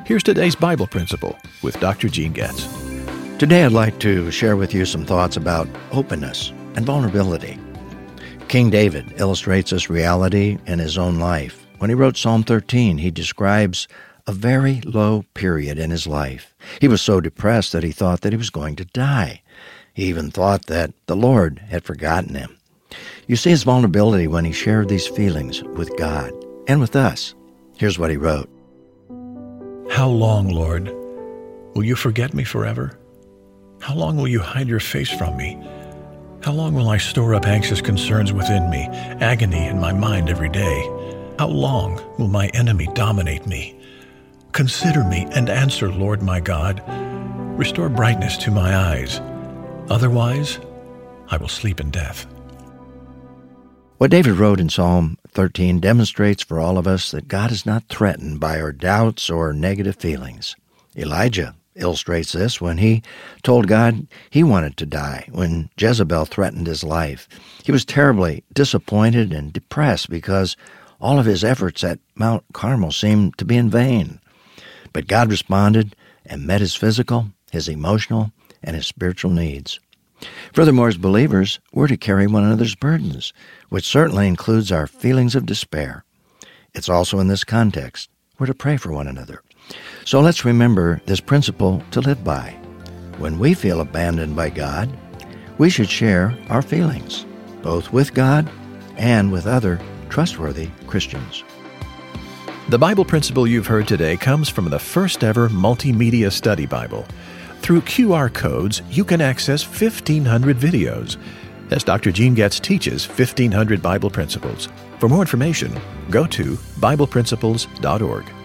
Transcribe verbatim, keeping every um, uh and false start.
Here's today's Bible Principle with Doctor Gene Getz. Today I'd like to share with you some thoughts about openness and vulnerability. King David illustrates this reality in his own life. When he wrote Psalm thirteen, he describes a very low period in his life. He was so depressed that he thought that he was going to die. He even thought that the Lord had forgotten him. You see his vulnerability when he shared these feelings with God and with us. Here's what he wrote. How long, Lord, will you forget me forever? How long will you hide your face from me? How long will I store up anxious concerns within me, agony in my mind every day? How long will my enemy dominate me? Consider me and answer, Lord my God. Restore brightness to my eyes. Otherwise, I will sleep in death. What David wrote in Psalm thirteen demonstrates for all of us that God is not threatened by our doubts or negative feelings. Elijah illustrates this when he told God he wanted to die when Jezebel threatened his life. He was terribly disappointed and depressed because all of his efforts at Mount Carmel seemed to be in vain. But God responded and met his physical, his emotional, and his spiritual needs. Furthermore, as believers, we're to carry one another's burdens, which certainly includes our feelings of despair. It's also in this context we're to pray for one another. So let's remember this principle to live by. When we feel abandoned by God, we should share our feelings, both with God and with other trustworthy Christians. The Bible principle you've heard today comes from the first ever multimedia study Bible. Through Q R codes, you can access fifteen hundred videos as Doctor Gene Getz teaches fifteen hundred Bible principles. For more information, go to Bible Principles dot org.